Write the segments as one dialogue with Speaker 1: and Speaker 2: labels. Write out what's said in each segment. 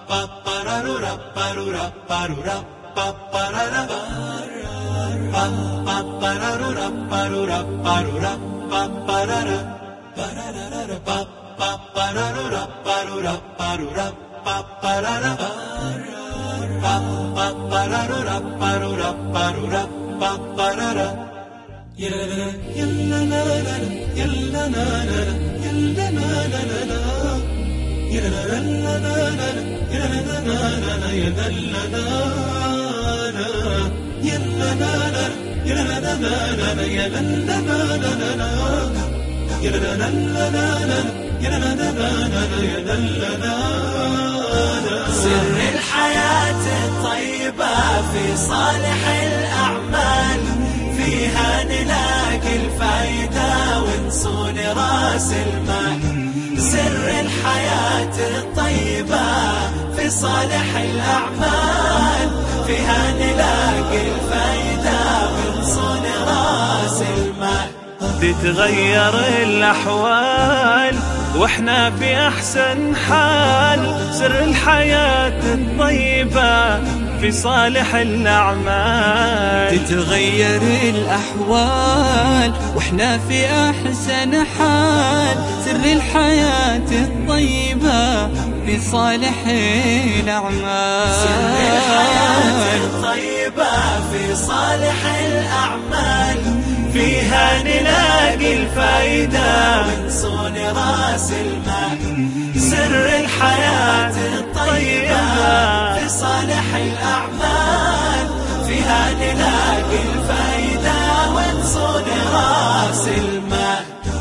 Speaker 1: سر الحياة الطيبة في صالح الأعمال، فيها نلاقي الفائدة ونصون راس المال. سر الحياة الطيبة في صالح الأعمال، فيها نلاقي الفائدة ونصون راس المال.
Speaker 2: تتغير الأحوال واحنا في أحسن حال، سر الحياة الطيبة في صالح الأعمال.
Speaker 3: تتغير الأحوال واحنا في أحسن حال، سر الحياة الطيبة في صالح الأعمال.
Speaker 1: سر الحياة الطيبة في صالح الأعمال، فيها نلاقي الفائدة ونصون راس المال. سر الحياة الطيبة في صالح الأعمال، فيها نلاقي الفائدة ونصون راس المال.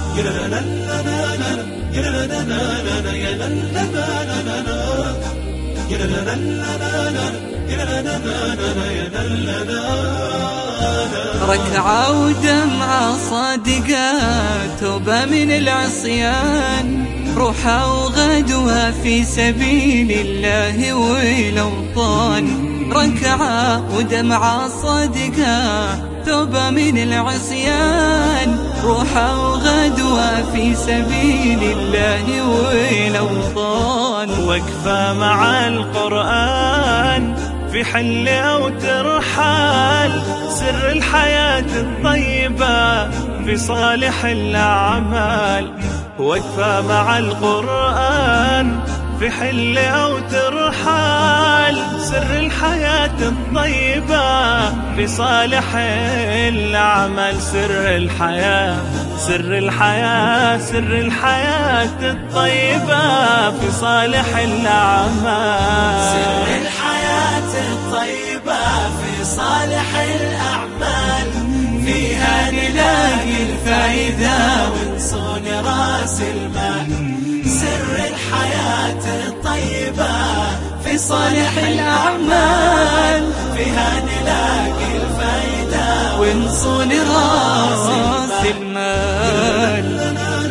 Speaker 3: ركعة ودمعة صادقة، توبة من العصيان، روحة وغدوة في سبيل الله والأوطان. ركعة ودمعة صادقة، توبة من العصيان، روحة وغدوة في سبيل الله والأوطان.
Speaker 2: وقفة مع القرآن في حل أو ترحال، سر الحياة الطيبة في صالح الأعمال. وقفة مع القرآن في حل أو ترحال، سر الحياة الطيبة في صالح الأعمال. سر الحياة سر الحياة سر الحياة الطيبة في صالح الأعمال.
Speaker 1: سر الحياة الطيبة في صالح الأعمال، فيها نلاقي الفائدة ونصون راس المال. سر الحياة الطيبة في صالح الأعمال، فيها نلاقي الفائدة ونصون راس المال.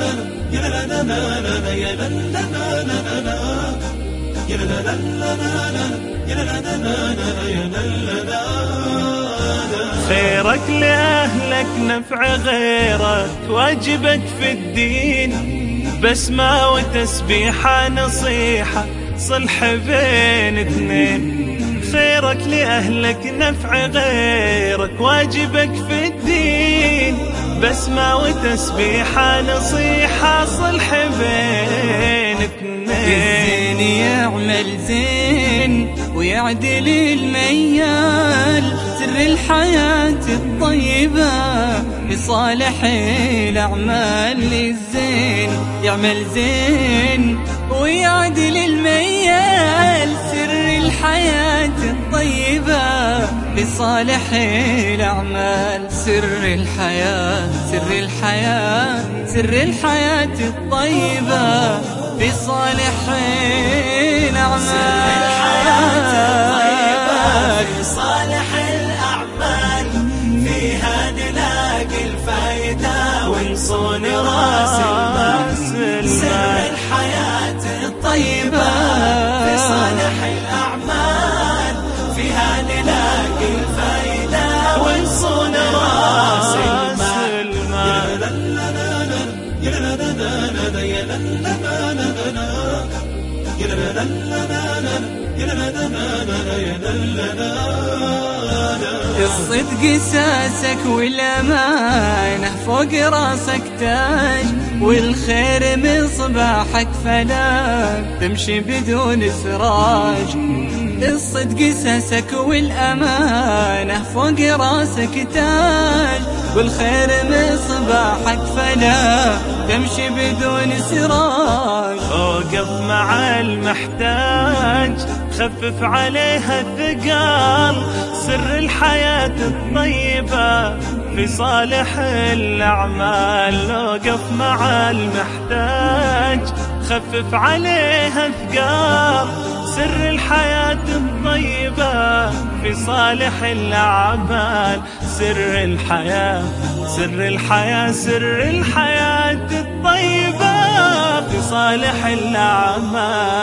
Speaker 2: خيرك لأهلك نفع غيرك، واجبك في الدين، بسمة وتسبيحة نصيحة صلح بين اثنين. خيرك لأهلك نفع غيرك، واجبك في الدين، بسمة وتسبيحة نصيحة صلح بين اثنين.
Speaker 3: الزين يعمل زين ويعدل الميال، سر الحياة الطيبة في صالح الأعمال. الزين يعمل زين ويعدل الميال، سر الحياة الطيبة في صالح الأعمال. سر الحياة سر الحياة سر الحياة الطيبة في صالح الأعمال.
Speaker 1: في صالح الأعمال، فيها نلاقي الفائدة ونصون راس المال. سر الحياة الطيبة في صالح الأعمال، فيها نلاقي الفائدة ونصون راس المال.
Speaker 3: الصدق ساسك والأمانة فوق راسك تاج، والخير مصباحك فلا تمشي بدون سراج. الصدق ساسك والأمانة فوق راسك تاج، والخير مصباحك فلا تمشي بدون سراج.
Speaker 2: اوقف مع المحتاج خفف عليها الثقال، سر الحياة الطيبة في صالح الأعمال. اوقف مع المحتاج خفف عليها الثقال، سر الحياة الطيبة في صالح الأعمال. سر الحياة سر الحياة سر الحياة الطيبة في صالح الأعمال.